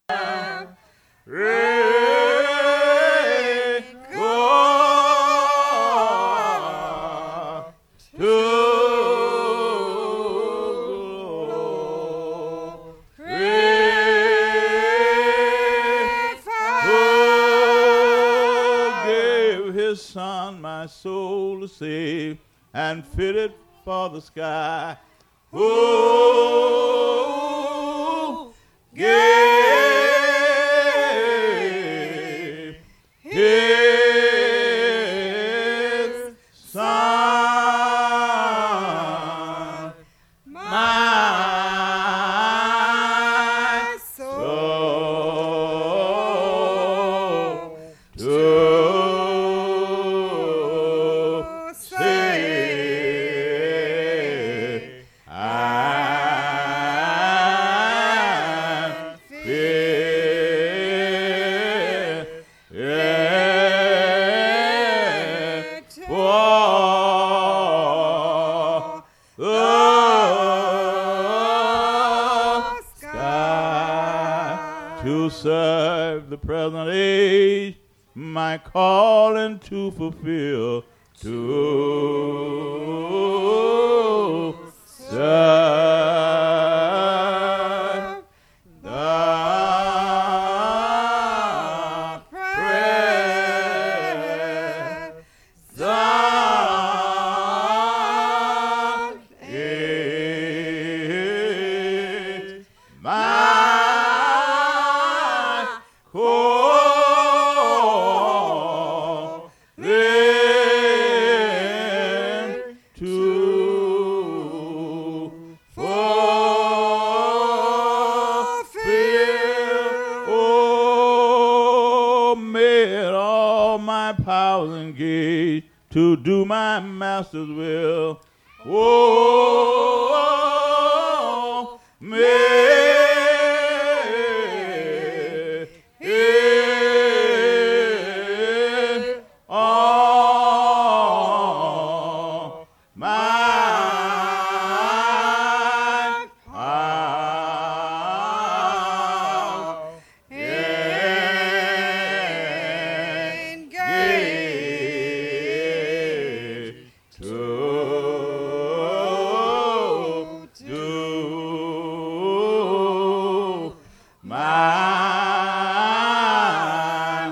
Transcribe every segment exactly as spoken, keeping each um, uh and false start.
Save and fitted for the sky. Who gave his son, my soul to serve the present age, my calling to fulfill, to serve the present age, my to do my master's will. Oh, may it all my power engage to do my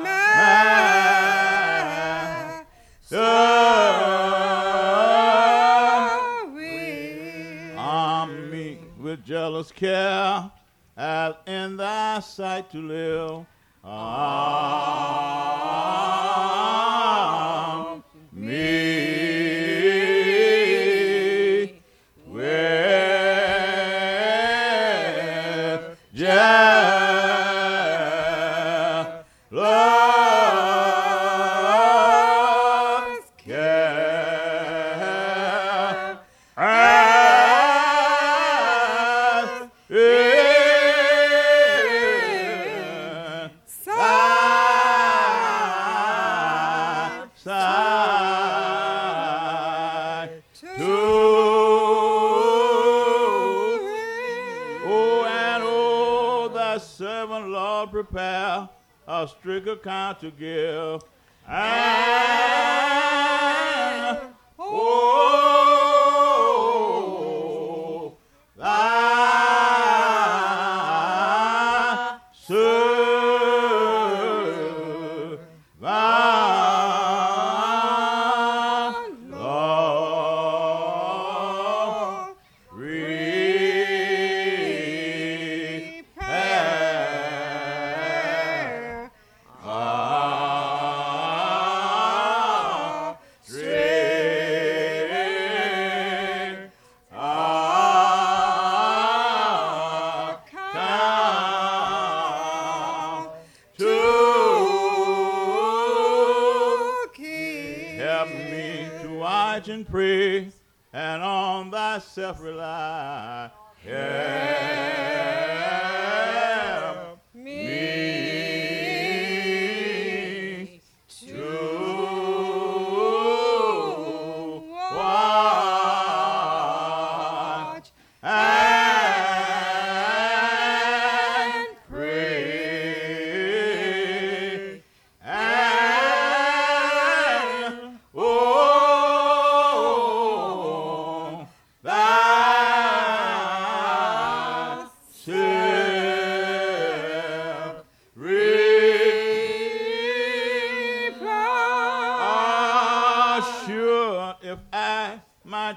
master will. Arm me with jealous care, as in thy sight to live. Arm me with jealous care, as in side to oh, and oh, thy servant, Lord, prepare a strict account to give. And oh, thy servant, Lord, prepare a strict account to keep. Help me to watch and pray, and on thyself rely. Help me to watch and pray.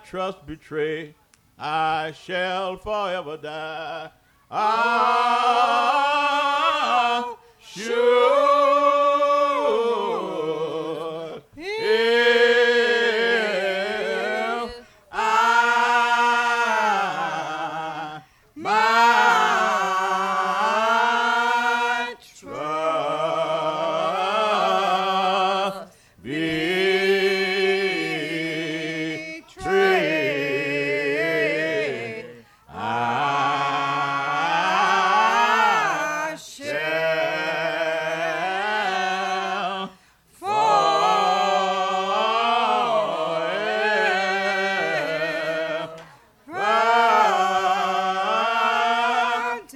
trust betray, I shall forever die. Ah, sure, if I my trust betray, I shall forever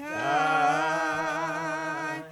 die.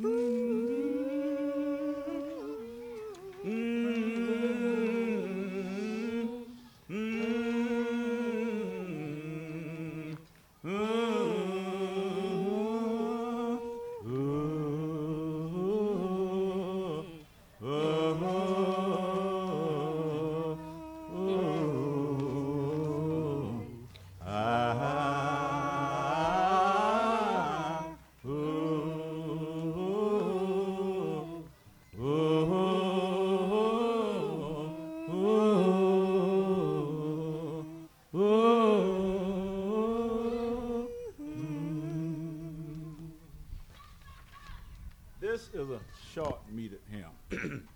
This is a short meted hymn.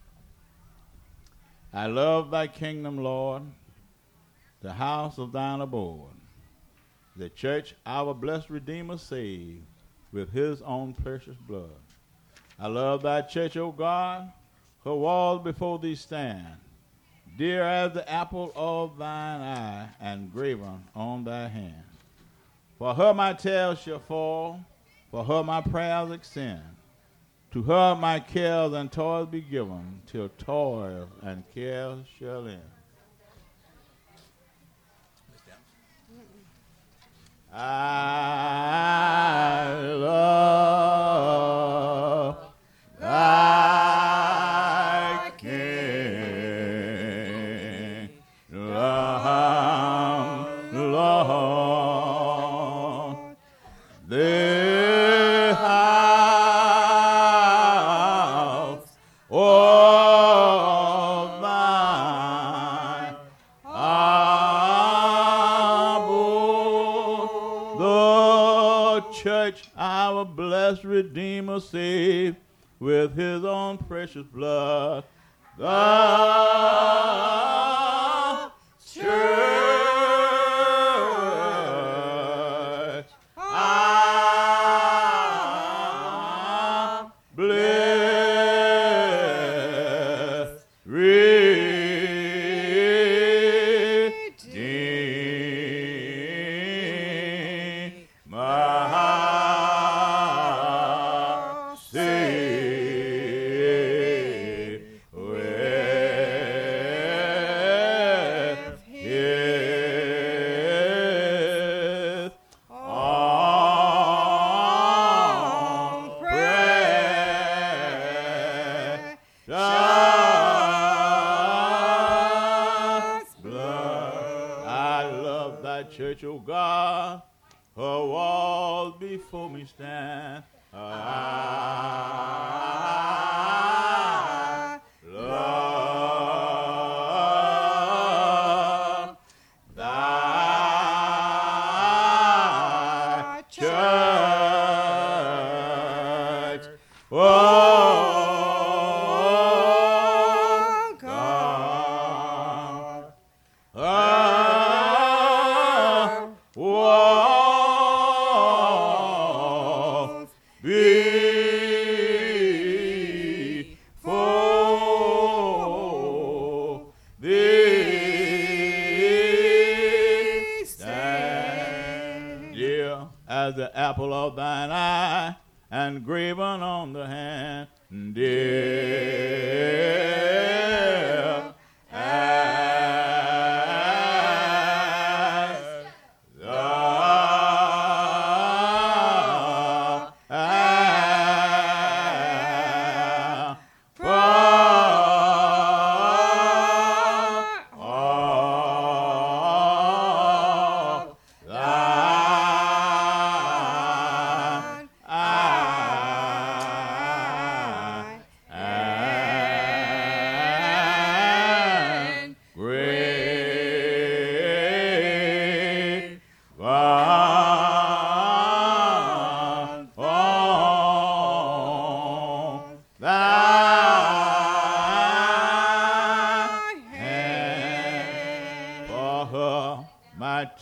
I love thy kingdom, Lord, the house of thine abode, the church our blessed Redeemer saved with his own precious blood. I love thy church, O God, her walls before thee stand, dear as the apple of thine eye, and graven on thy hand. For her my tales shall fall, for her my prayers extend. To her my cares and toils be given, till toil and cares shall end. I love thy kingdom, Lord, the house of thine abode, the church our blessed Redeemer saved with his own precious blood. The church our blessed Redeemer saved with his own precious blood. I love thy church, O God, her walls before me stand. I love thy church, oh God. Her walls before thee stand, dear as the apple of thine eye, and graven on the hand, dear as the apple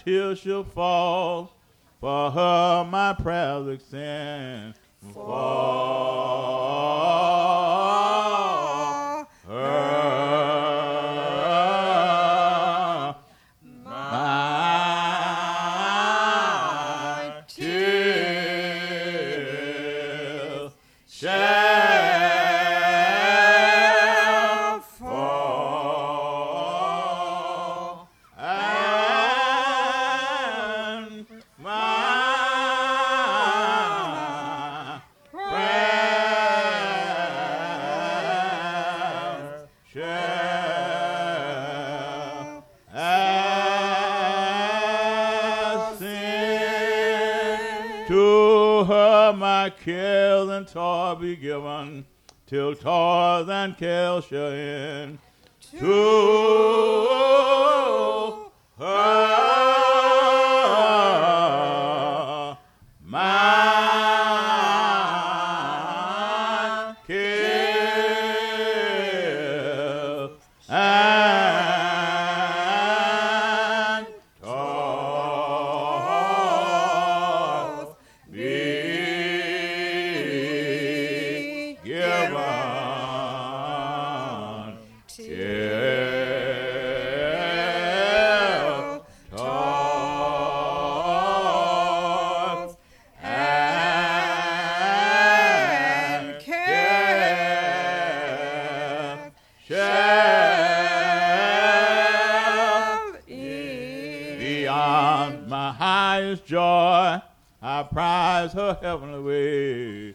tears shall fall. For her my prayers extend. For her my tears shall fall. And my to her my care and toil be given, till toil and care shall end. To her my care and toil be given till toil and care shall end. Beyond my highest joy, I prize her heavenly way.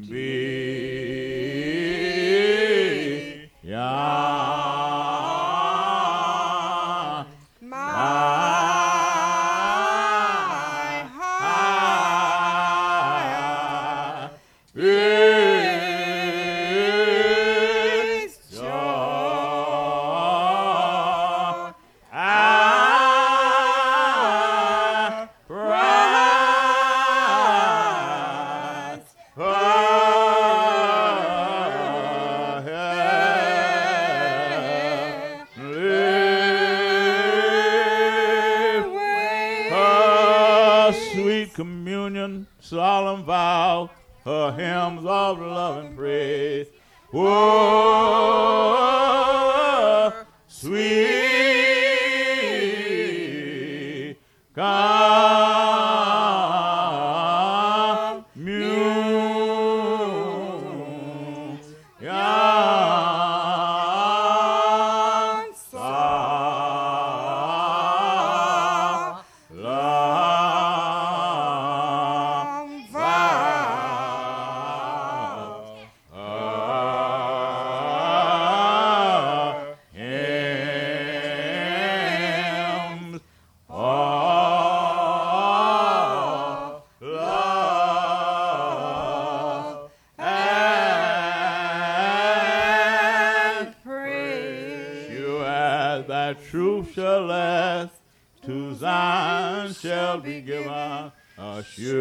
Beyond my highest joy, I prize her her sweet communion, solemn vow, her hymns of love and praise. Oh, sweet communion, yon solemn vow, her hymns of love and praise. Sure as that truth shall last, to Zion shall be given a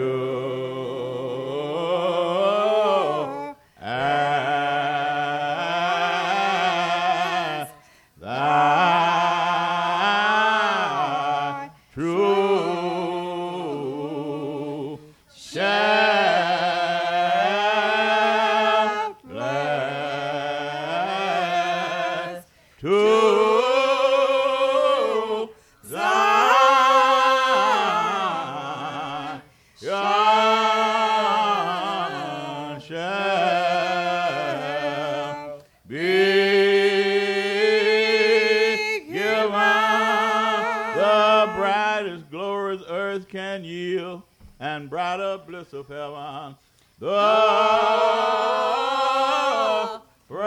sure as thy truth shall last. To Zion shall be given. The brightest glories earth can yield, and brighter bliss of heaven. The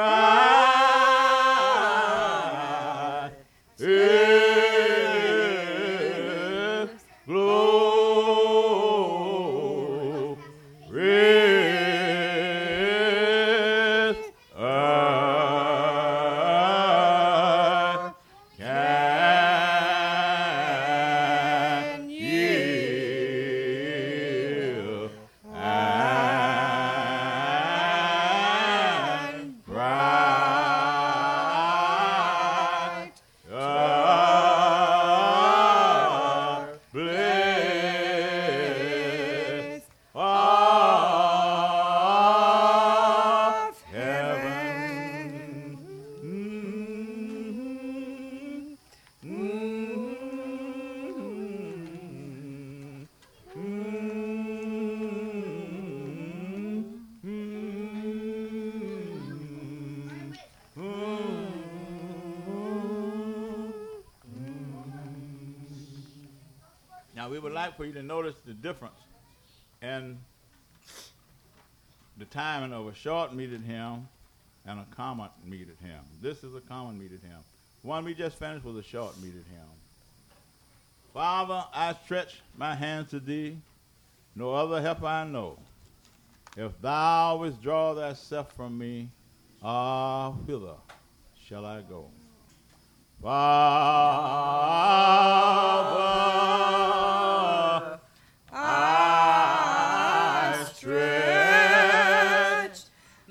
bride is glorious. Earth can yield, and bright we would like for you to notice the difference in the timing of a short metered hymn and a common metered hymn. This is a common metered hymn. One we just finished was a short metered hymn. Father, I stretch my hand to thee, no other help I know. If thou withdraw thyself from me, ah, whither shall I go? Father, I stretch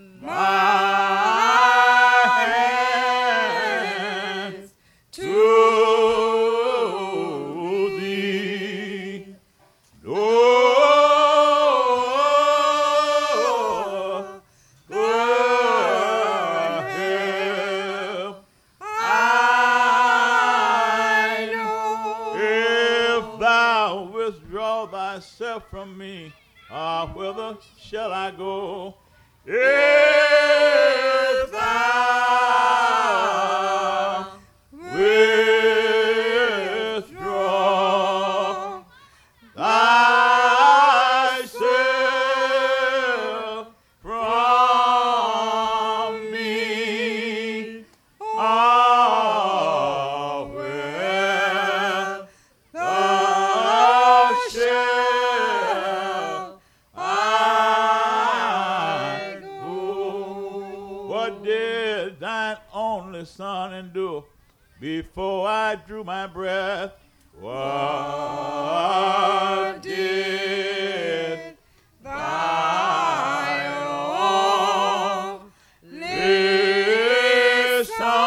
my hands to thee. Lord, Lord, help I know. If thou withdraw thyself from me, ah, whither shall I go? If thou withdraw thyself from me, ah, where thou shalt I go? What did thine only Son endure before I drew my breath? What did thine only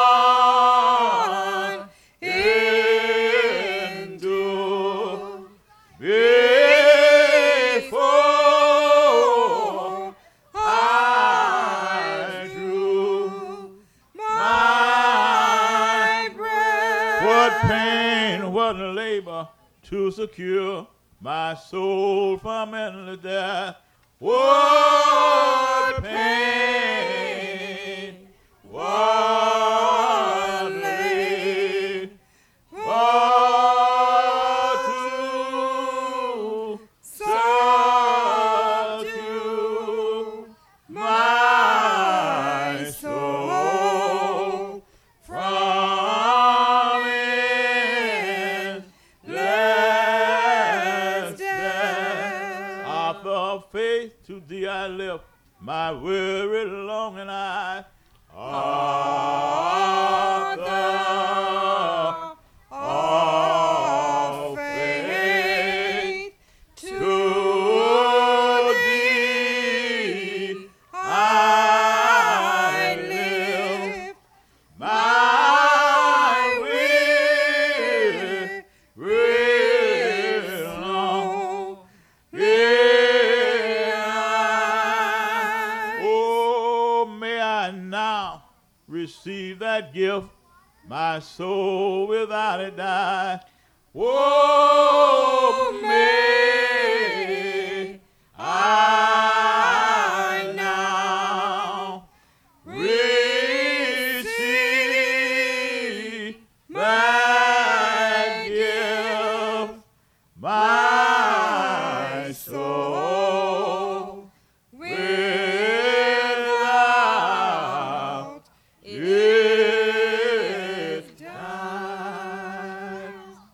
Son endure before I drew my breath? What pain, what labor to secure my soul from endless death? What pain, what labor to subdue my soul from endless death. Author of faith, to thee I lift my weary longing eye. Author of faith, to thee I lift my weary, weary longing eye. Oh, may I now receive that gift, my soul without it die. Oh, may I now receive that gift, my soul without it die.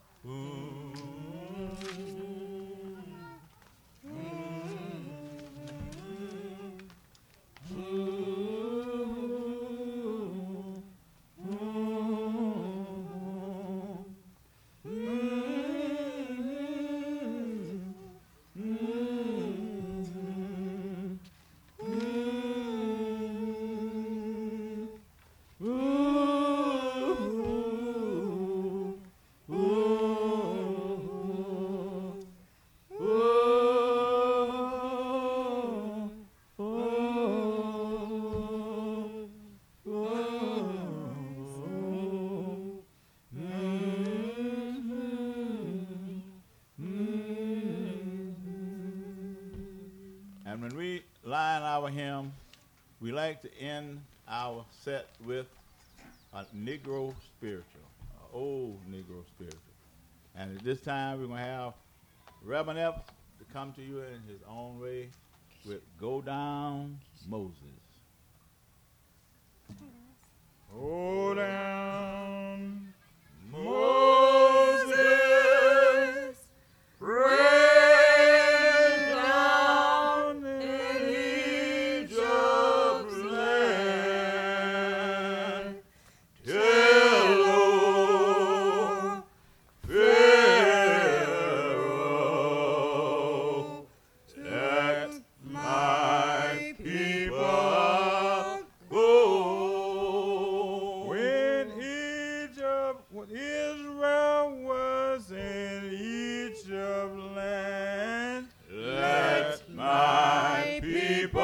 And when we line our hymn, we like to end our set with a Negro spiritual, an old Negro spiritual. And at this time, we're going to have Reverend Epps to come to you in his own way with Go Down Moses. Go down, Moses, rain down in Egypt's land, till O Pharaoh, let my people go. When Egypt, when Israel was in Egypt land, let my people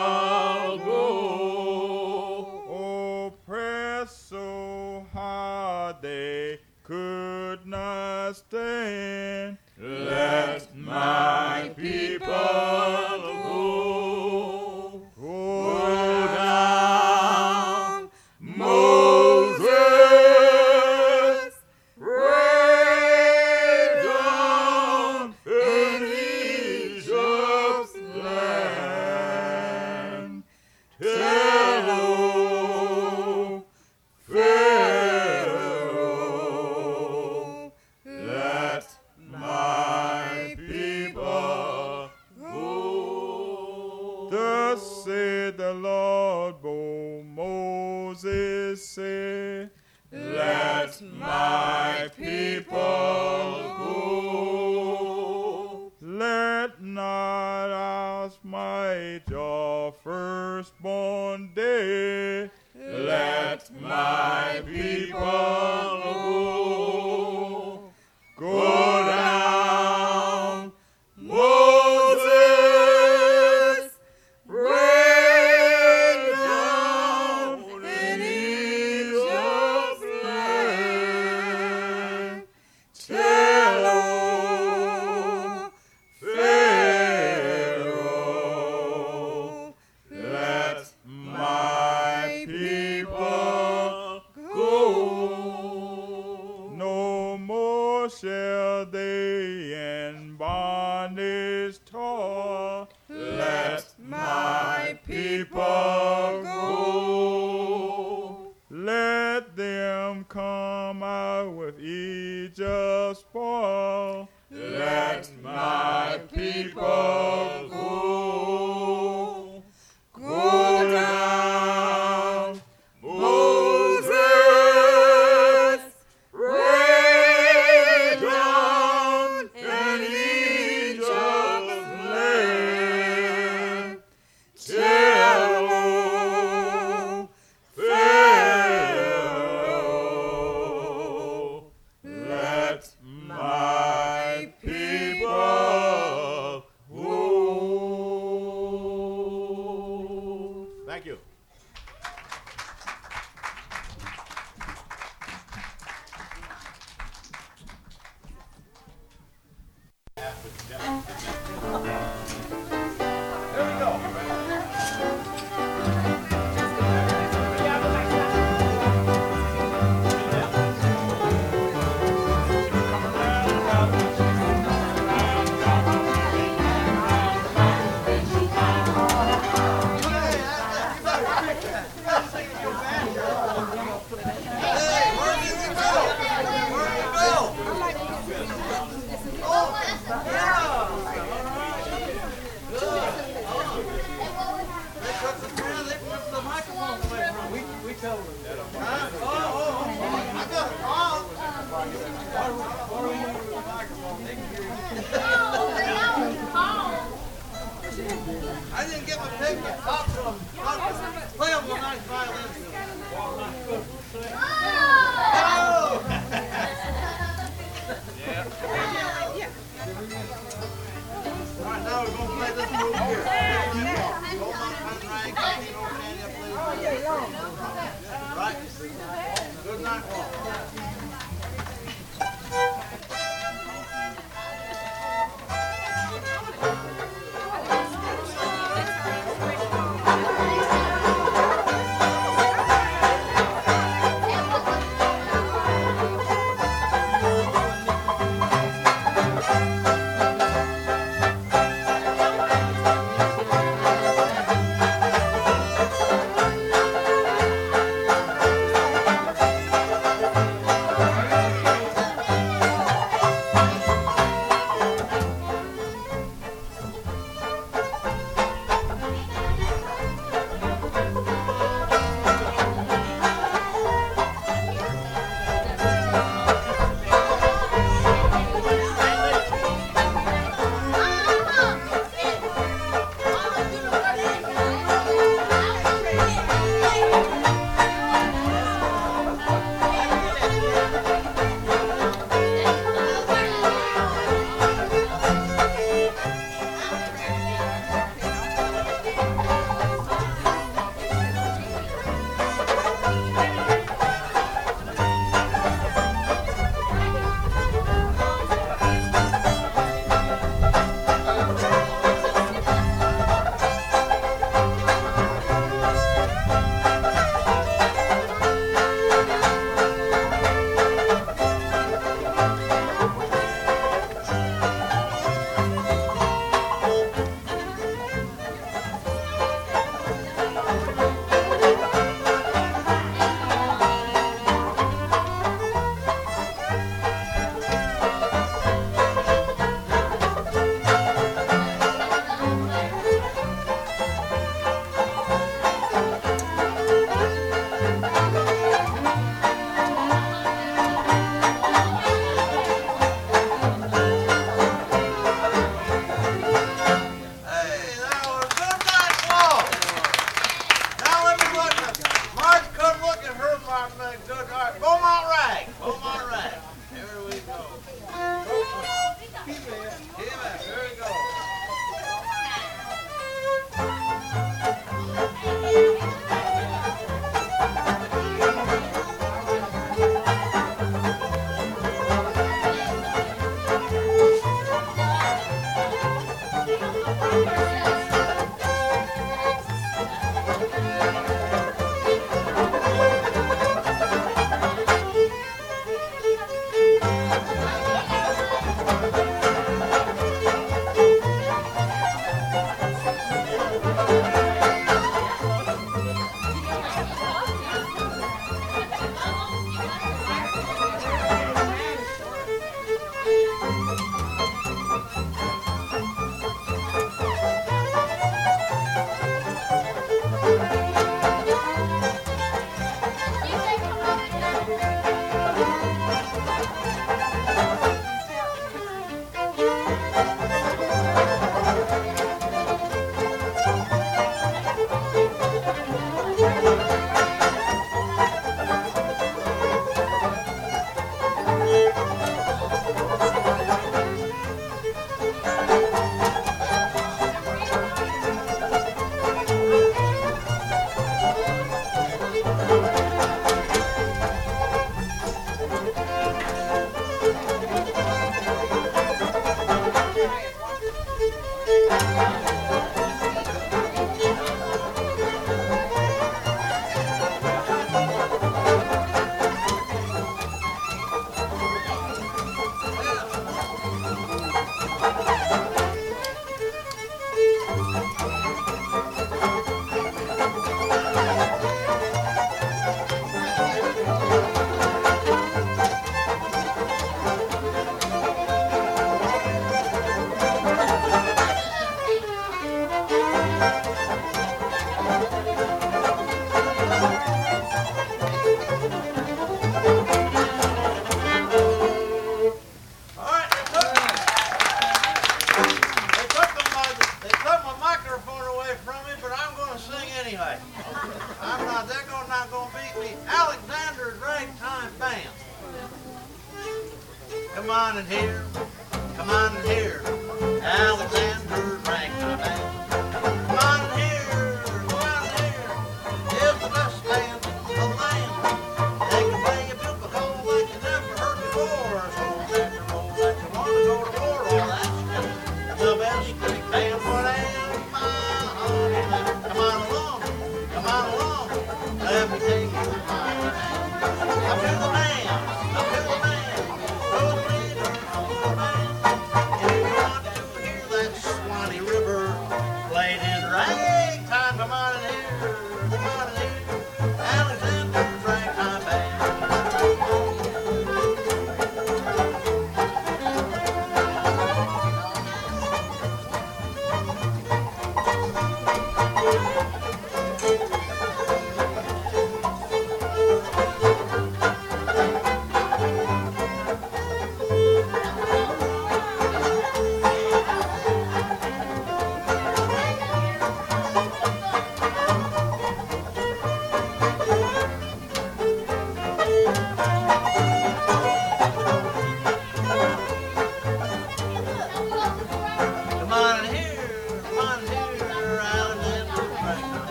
go. Oppressed so hard they could not stand, let my people go. Go down, Moses, rain down in Egypt's land, till O Pharaoh, let my people go. Thus said the Lord, O Moses said, let my people go. Let not our smite your firstborn dead. Let my people go. Go down, Moses, rain down in Egypt's land, till O Pharaoh, let my people go. No more shall they in bondage toil. Let my people go. Let them come out with Egypt's spoil. Let my people go. Go down, Moses, rain down in Egypt's land, till O Pharaoh, let my people go. Thank you. There we go. I didn't get my ticket. Talk to him. Play him a nice violin. All right, now we're going to play this move here. Hold on, I'm right. Right. Good night, Paul. Thank you. Come on in here, come on in here, Alexander's ragtime band. Come on in here, come on in here, it's the best band in the land. They can play a biblical like you never heard before. So rock and roll like you want to go to war. All that's the best band for them. Come on along, come on along, let me take you by the hand. Up to the man, up to the man. River played in ragtime. Come on in here, come on in here, Alexander's ragtime band.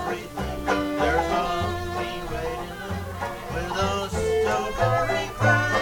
Everything. There's a queen waiting with a silvery crown.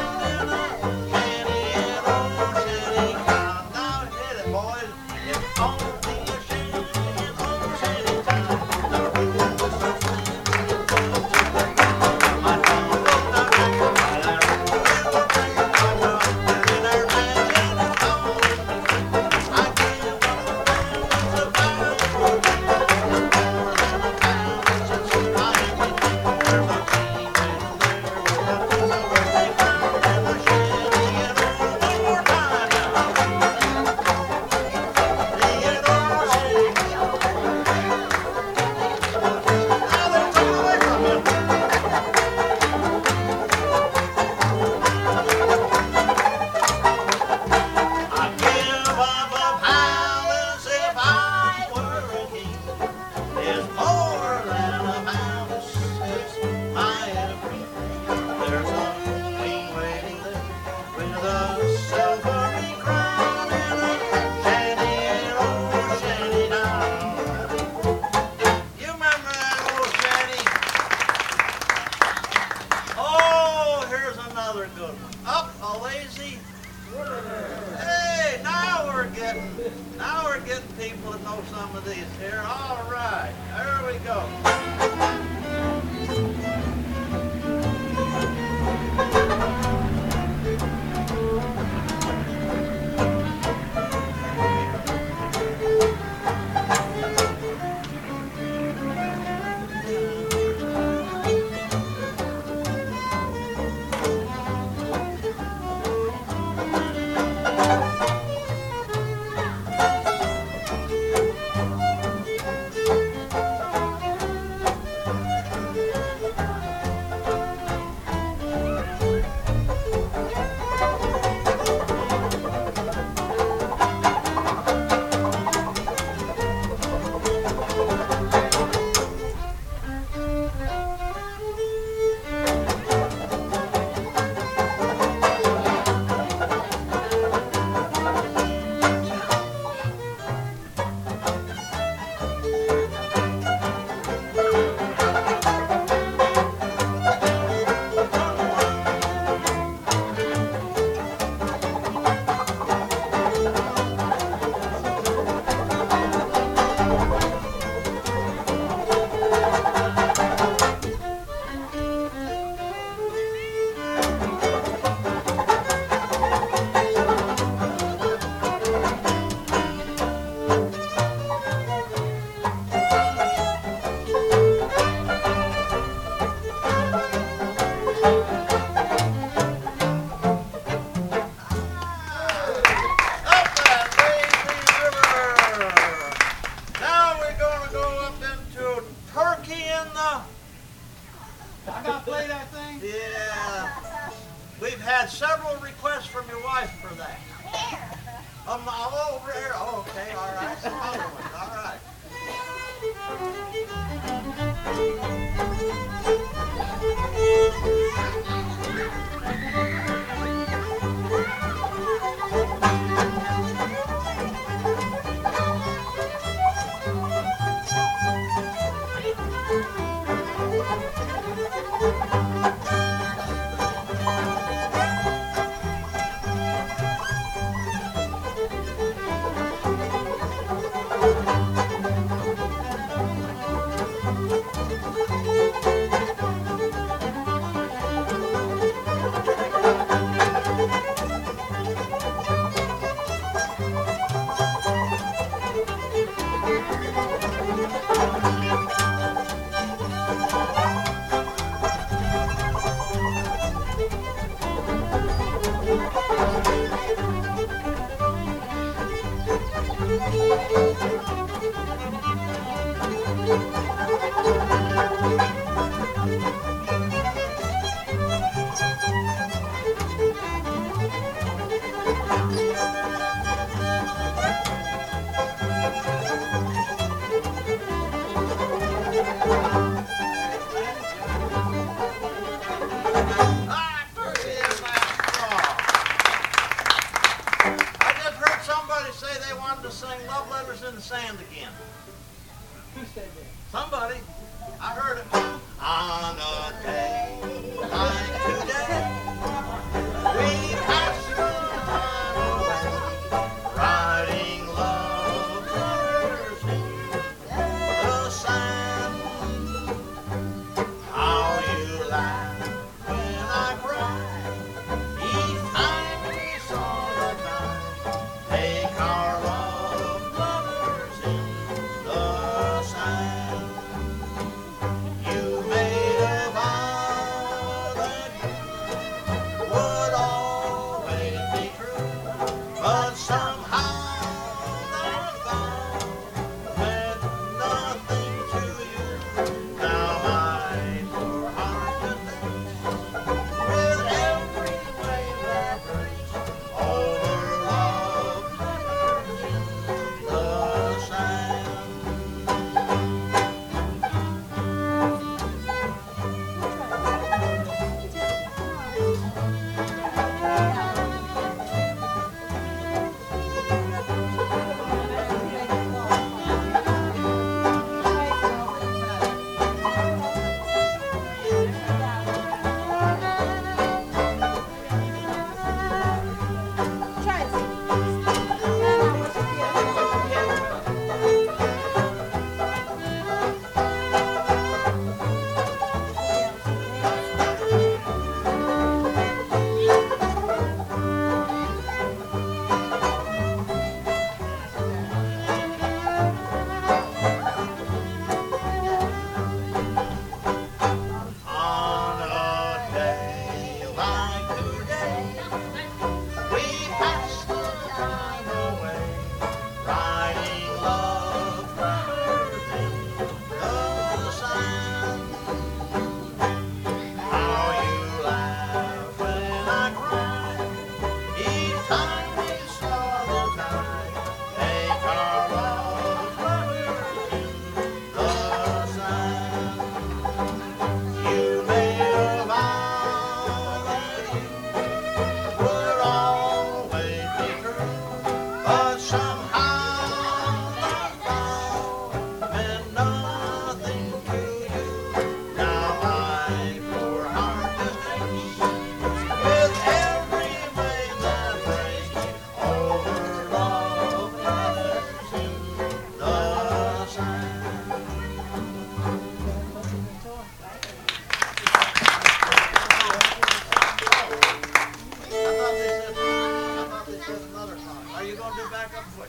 another good one. Up a lazy. Hey, now we're getting, now we're getting people that know some of these here. All right, there we go.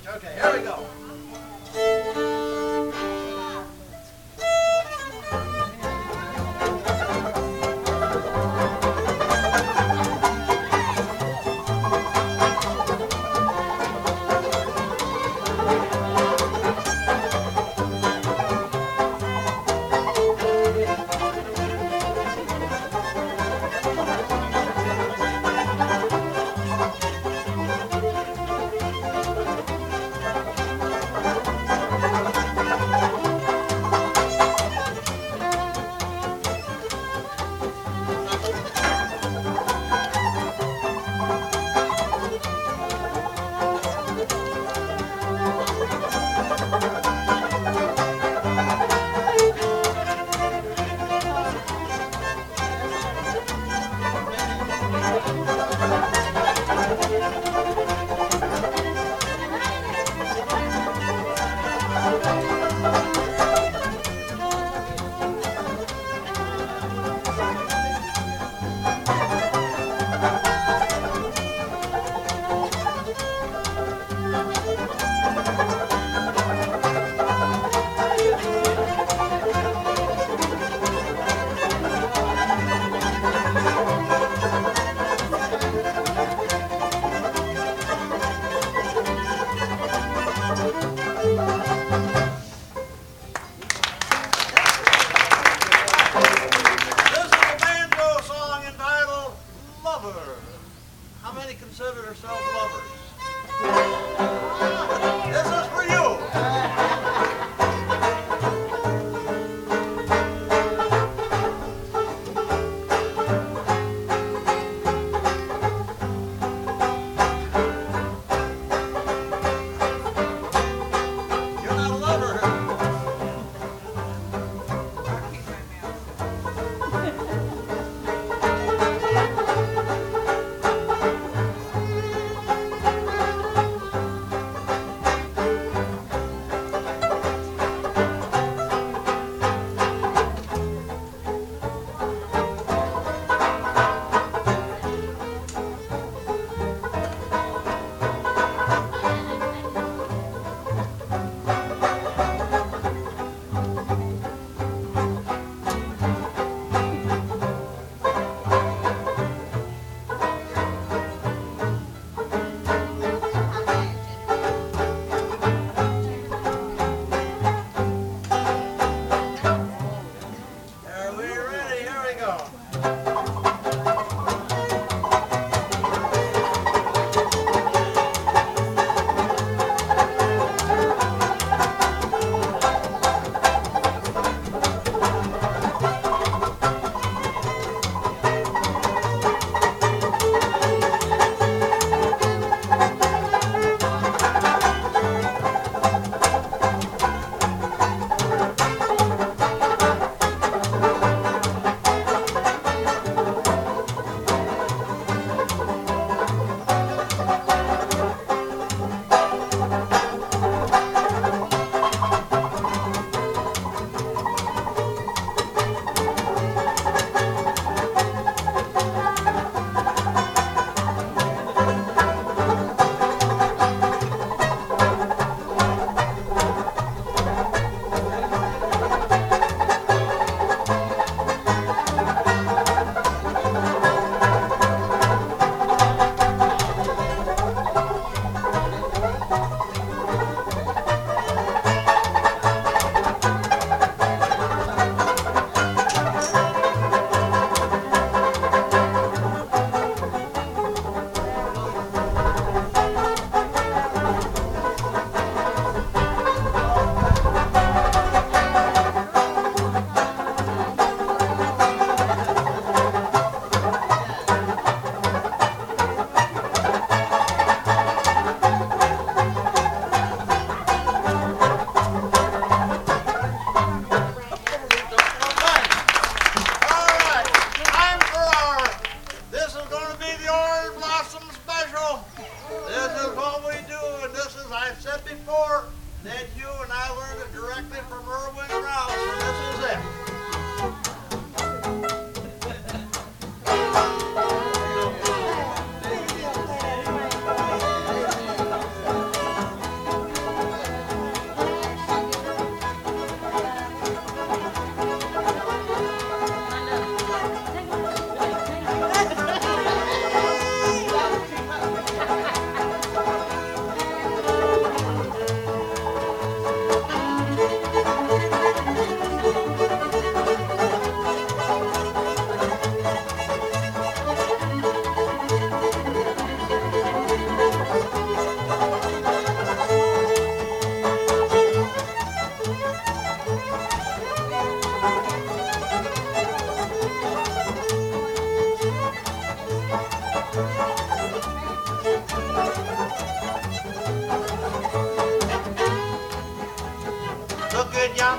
Okay, here we go.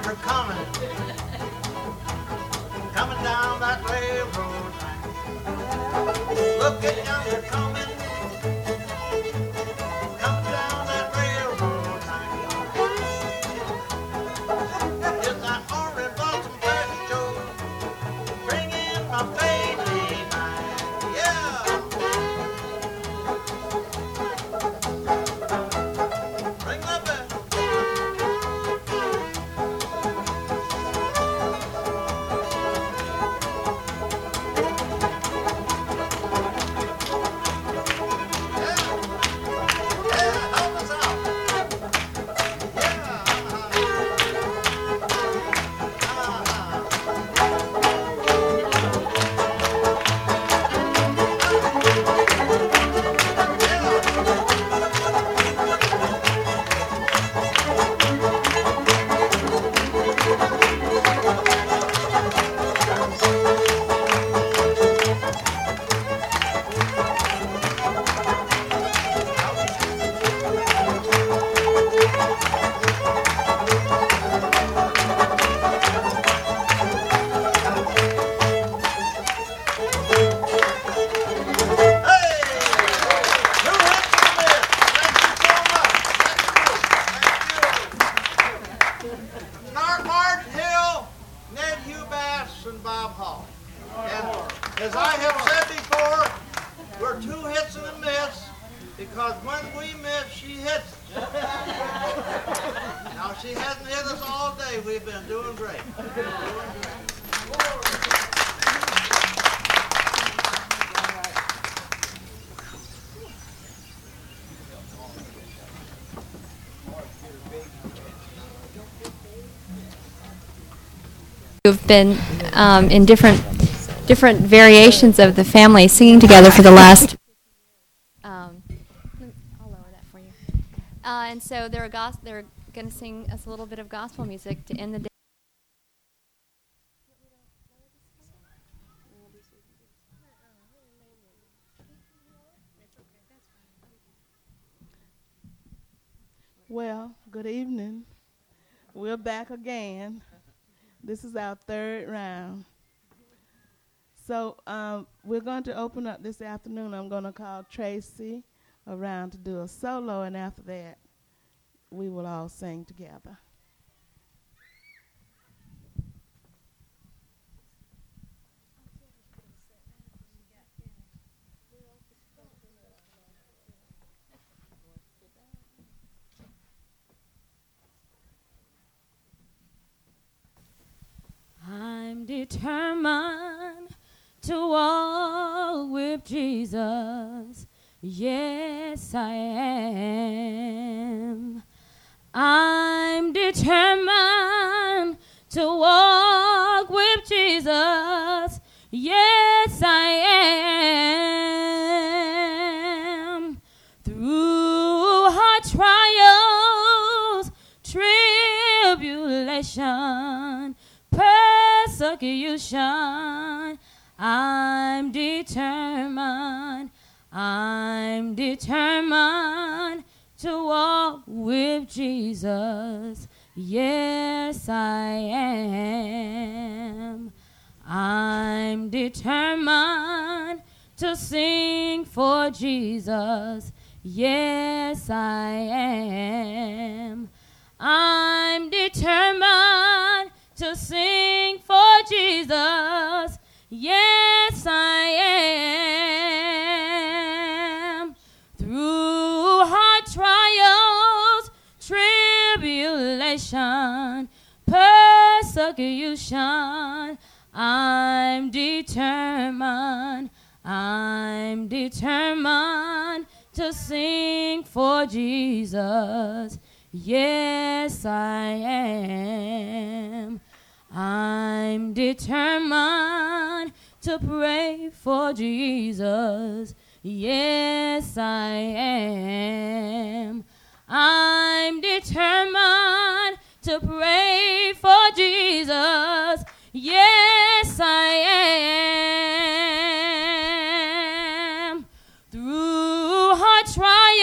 yonder coming, coming down that railroad track. Look at yonder coming, coming down that railroad track. It's that orange blossom fashion show, bringing my baby back. Yeah. Bring that back. As I have said before, we're two hits and a miss, because when we miss, she hits us. Now, she hasn't hit us all day. We've been doing great. Doing great. We've been um, in different different variations of the family singing together for the last. Um, I'll lower that for you. Uh, and so they're a gos- they're going to sing us a little bit of gospel music to end the day. Well, good evening. We're back again. This is our third round. So um, we're going to open up this afternoon. I'm going to call Tracy around to do a solo, and after that, we will all sing together. I'm determined to walk with Jesus. Yes, I am. I'm determined to walk with Jesus. Yes, I am. Through hard trials, tribulation, persecution, I'm determined, I'm determined to walk with Jesus. Yes, I am. I'm determined to sing for Jesus. Yes, I am. I'm determined to sing for Jesus. Yes, I am. Through hard trials, tribulation, persecution, I'm determined, I'm determined to sing for Jesus. Yes, I am. I'm determined to pray for Jesus. Yes, I am. I'm determined to pray for Jesus. Yes, I am. Through hard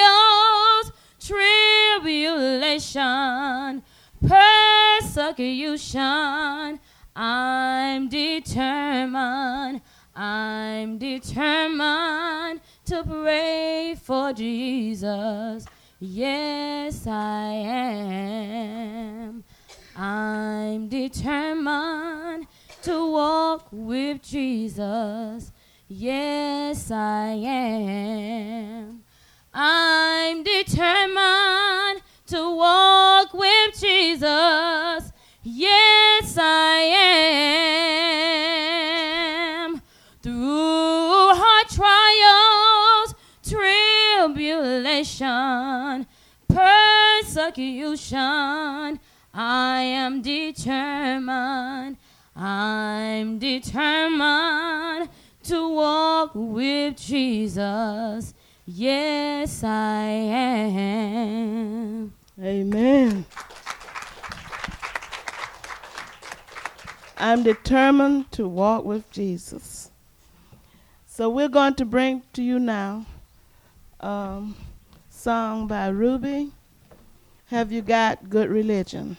trials, tribulation, persecution, persecution. I'm determined, I'm determined to pray for Jesus. Yes, I am. I'm determined to walk with Jesus. Yes, I am. I'm determined to walk with Jesus. Yes, I am. Through hard trials, tribulation, persecution, I am determined, I'm determined to walk with Jesus. Yes, I am. Amen. I'm determined to walk with Jesus. So we're going to bring to you now a um, song by Ruby. Have you got good religion?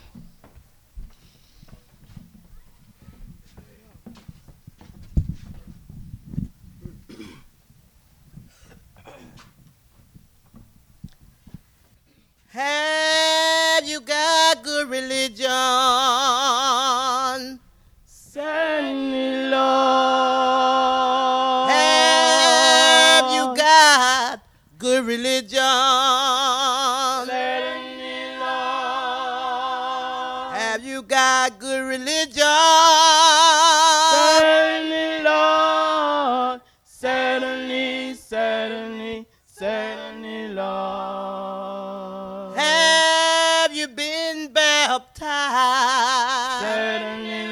Have you got good religion? Certainly, Lord. Have you got good religion? Certainly, Lord. Have you got good religion? Certainly, Lord. Certainly, certainly, certainly, Lord. Have you been baptized? Certainly,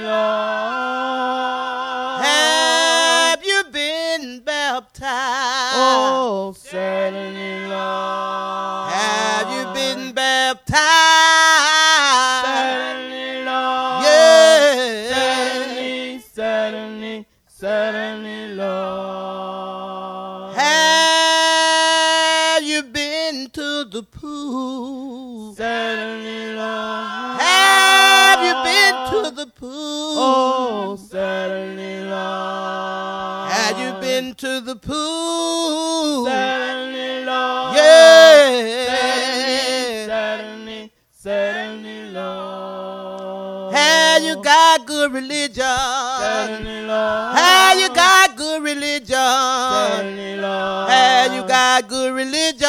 Lord. Have you been baptized? Oh, certainly, Lord. Have you been baptized? Certainly, Lord. Yeah. Certainly, certainly, certainly, Lord. Have you been to the pool? Certainly, Lord. Have you been to the pool? Oh, certainly, Lord. Have you been to the pool? Certainly, Lord. Yeah. Certainly, certainly, Lord. Have you got good religion? Certainly, Lord. Have you got good religion? Certainly, Lord. Have you got good religion?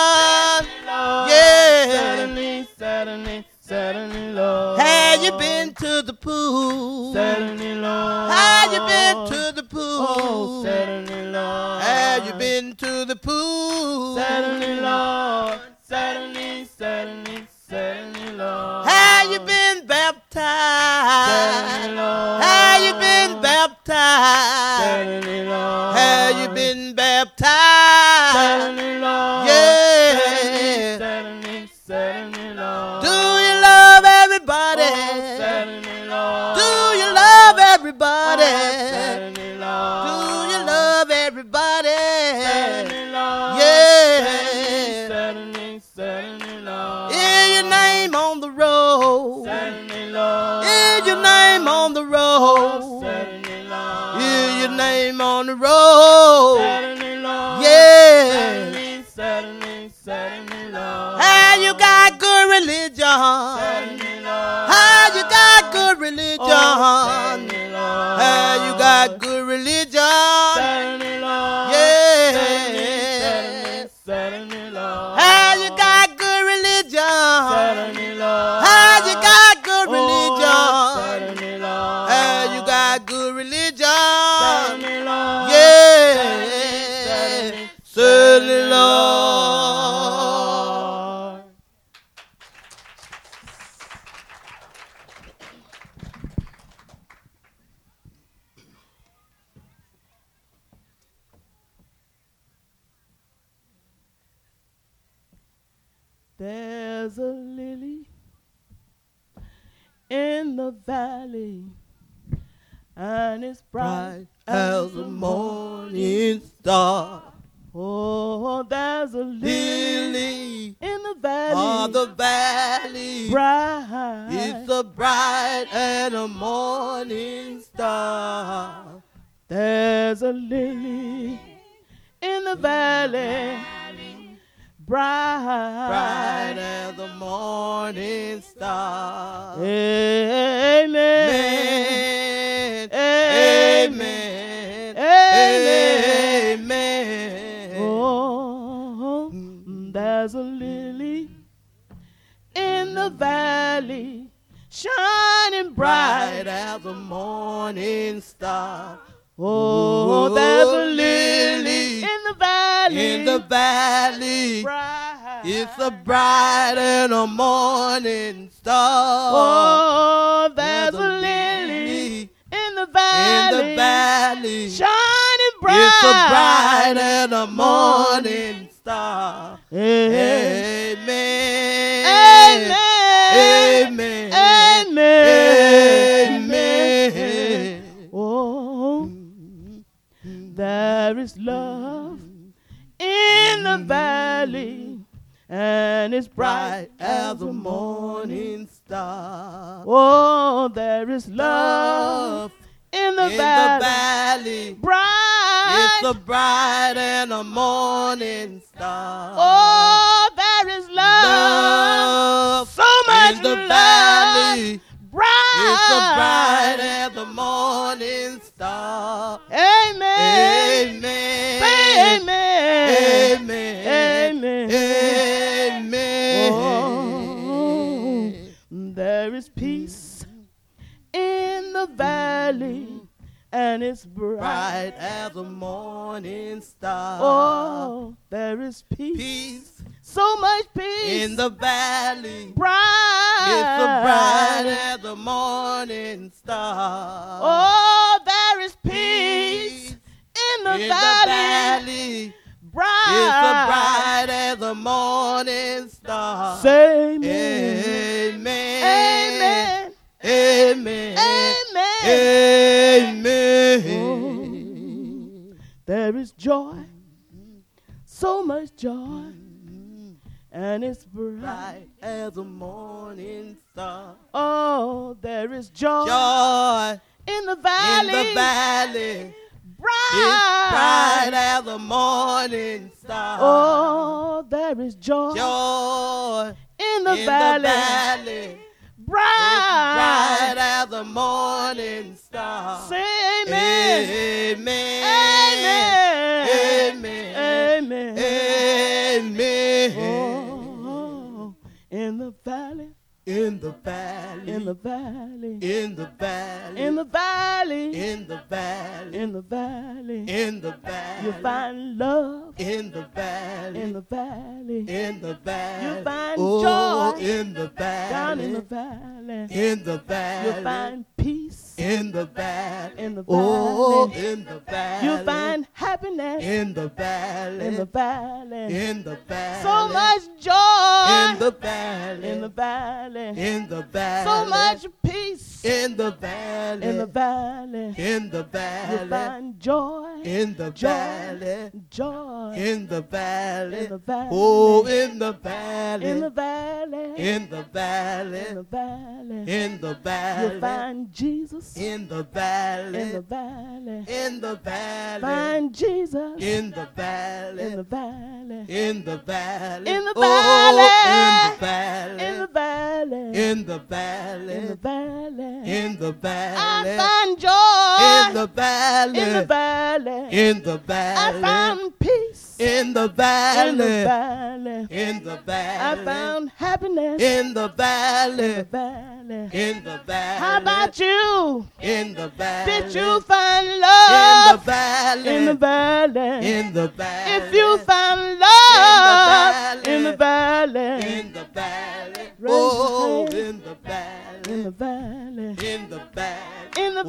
Lord. Yeah. Certainly, certainly, certainly, Lord. Have you been to the pool? Certainly, Lord. Have you been to the pool? Oh, certainly, Lord. Have you been to the pool? Certainly, Lord. Certainly, certainly, certainly, Lord. Have you been baptized? Certainly, Lord. Have you been baptized? Certainly, Lord. Have you been baptized? Certainly, Lord. Yeah. Certainly, certainly, Lord. Do you love everybody? Oh, certainly, Lord. Do you love everybody? Oh, certainly, Lord. Do you love everybody? Certainly, Lord. Yeah. Certainly, certainly, Lord. Is your name on the roll? Certainly, Lord. Is your name on the Oh, roll? certainly, Lord. Is your name on the roll? Certainly, Lord. Yeah. Certainly, certainly, certainly, Lord. Have you got good religion? Certainly, Lord. Have you got good religion? Oh, certainly, Lord. Have you got good religion? Certainly, Lord. Yeah. Certainly, certainly, Lord. Have you got good religion? Certainly, Lord. Have you got good Oh, religion? certainly, Lord. Have you got good religion? Certainly, Lord. Yeah. Certainly, Certainly, Lord. There's a lily in the valley, and it's bright Bright as the morning star, Oh, there's a lily lily in the valley, of the valley, bright it's the bright and the morning star. There's a lily in the valley, bright, Bright as the morning star. Amen. Amen. Amen. Amen. Oh, there's a lily in the valley, shining Bright bright. as the morning star. Oh, there's a lily in the valley, In the valley. bright. It's a bright and a morning star. Oh, there's a lily in the valley, in the valley. shining bright. It's a bright and a morning star. Amen. Amen. Amen. Amen. Amen. Amen. Oh, there is love in the valley, and it's bright Bright as the morning star. Oh, there is love in the In the valley, valley. bright. It's a bright and a morning star. Oh, there is love, Love so much in the love, valley. bright. It's a bright as the morning star. Amen. Amen. Say amen. Amen. Amen. Amen. Oh, there is peace in the valley, and it's bright. Bright as the morning star. Oh, there is peace, Peace so much peace in the valley. bright. It's a bright as the morning star. Oh, there is peace in the in valley, the valley. bright. It's a bright as the morning star. Say amen. Amen. Amen. Amen. Amen. Amen. Oh, there is joy, so much joy, and it's bright. Bright as a morning star. Oh, there is joy, Joy in the valley, in the valley. bright. It's bright as a morning star. Oh, there is joy, Joy in the in valley, the valley. bright. Bright as the morning star. Say amen. Amen. Amen. Amen. Amen. Amen. Oh, in the valley, In the valley. in the valley, In the valley. in the valley, In the valley. in the valley, In the valley. you find love. In the valley. In the valley, In the valley. you find oh, joy. in the valley. Down in the valley, In the valley. you find peace. In the valley. In the Oh, valley, in the valley. you find happiness. In the valley. In the valley, In the valley. so much joy. In the valley. In the valley, In the valley. so much peace. In the valley. In the valley, In the you valley. find joy. In the Joy. valley. Joy. In the valley. In the valley. Oh, in the valley. In the valley, In the valley. in the valley, In the valley. you find Jesus. In the valley. In the valley, In the valley. find Jesus. In the valley. In the valley, In the valley. In the Oh, valley. in the valley. in the valley, In the valley. in the valley, In the I valley. find joy. In the valley. In the valley, In the I valley. found peace. In the In the valley. valley, In the I valley. found happiness. In the In the valley. valley, In the valley. how about you? In the valley. Did you find In the love? valley. In the valley, In the valley. if you found love valley. in the valley, In the valley. Raise your Oh, hand. in the valley. in the valley, In the valley. in the Oh,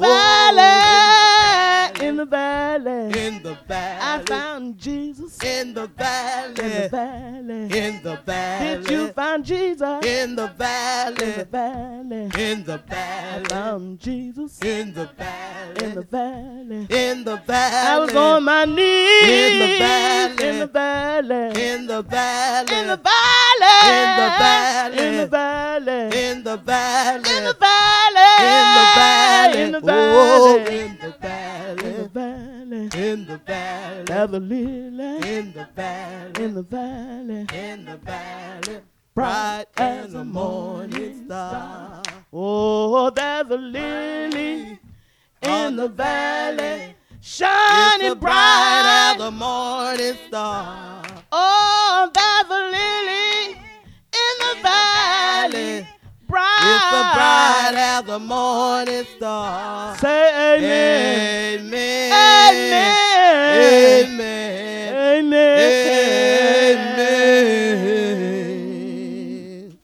valley, in the valley, In the valley. I found Jesus. In the In the valley. valley, In the valley. did you find Jesus? In the In the valley. valley, In the I valley. found Jesus. In the In the valley. valley, In the valley. I was on my knees. In the valley. In the valley, In the valley. in the valley, In the valley. in the valley, In the valley. in the valley. valley, in the oh, valley, in the valley, in the valley, in the valley, there's a lily in the valley, in the valley, in the valley, bright bright as a morning star. Oh, there's a lily in the valley, It's shining so bright as bright. a morning star. Oh, there's a lily in the valley, bright. It's so bright as a morning star. Say amen. Amen. Amen. Amen. Amen. Amen.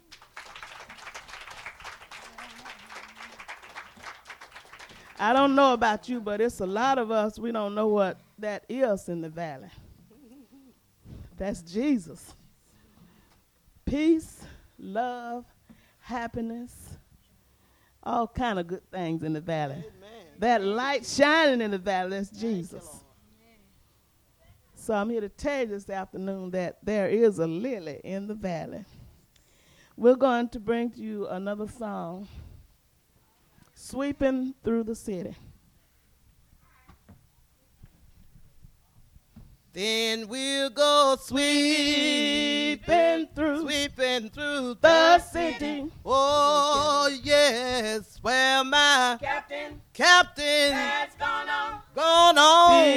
I don't know about you, but it's a lot of us, we don't know what that is in the valley. That's Jesus. Peace, love, happiness, all kind of good things in the valley. That light shining in the valley, that's Jesus. So I'm here to tell you this afternoon that there is a lily in the valley. We're going to bring to you another song, Sweeping Through the City. Then we'll go sweeping through sweeping through the city. Oh yes, where my Captain captain has gone on gone on.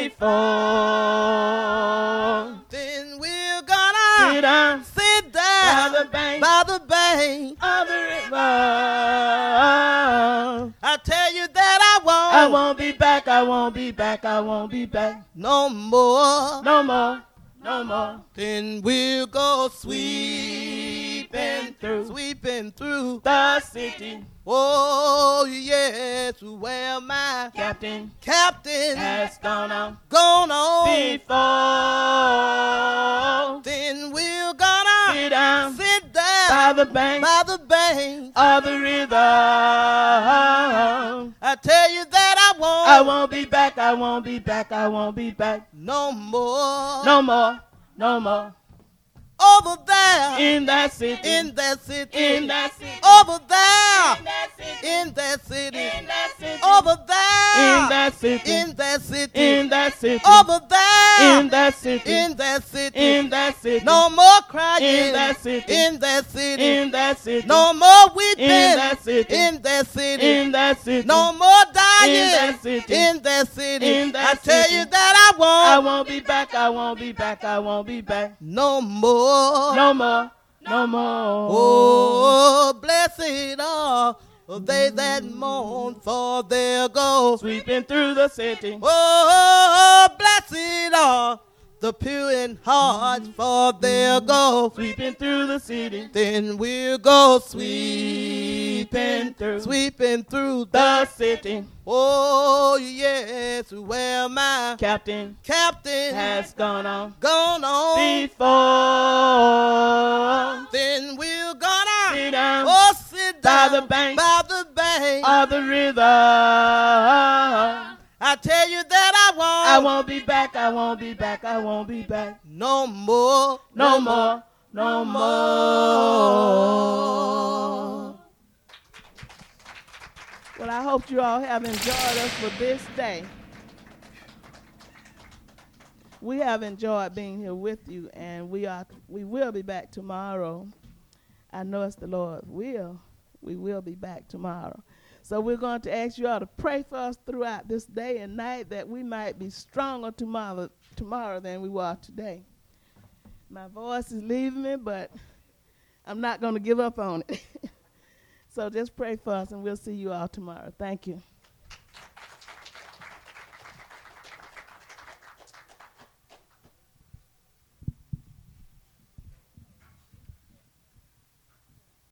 before. Then we're gonna Sit down sit by down the bank by the bank. of the river. I tell you that I won't, I won't be back, I won't be back, I won't be back. no more. No more, no more. Then we'll go sweeping through sweeping through. the city. Oh yes, where my Captain captain has gone on gone on. before. Then we're gonna Sit down sit by down the bank by the bank. of the river. I tell you that I won't, I won't be back, I won't be back, I won't be back. no more. No more, no more. Over there In that city, in that city. in that city, Over there that city, in that city. that city, Over there in that city, in that city. in that city, Over there in that city, in that city. in that city, No more crying In that city. in that city. in that city, No more weeping In that city. in that city. in that city, No more dying In that city. in that city. In that I tell city. you that I won't, I won't be back, I won't be back, I won't be back. no more. No more, no more. Oh, blessed are they that mourn, for they'll go. Sweeping through the city. Oh, blessed are the pure in heart, for they'll go. Sweeping through the city. Then we'll go sweeping through sweeping through The the. city. Oh yes, where my Captain captain has gone on gone on. before. Then we're gonna Sit down oh sit by down the bank by the bank. of the river. I tell you that I won't, I won't be back, I won't be back, I won't be back. no more, No more, no more. Well, I hope you all have enjoyed us for this day. We have enjoyed being here with you, and we are we will be back tomorrow. I know it's the Lord's will. We will be back tomorrow. So we're going to ask you all to pray for us throughout this day and night that we might be stronger tomorrow tomorrow than we were today. My voice is leaving me, but I'm not going to give up on it. So just pray for us, and we'll see you all tomorrow. Thank you.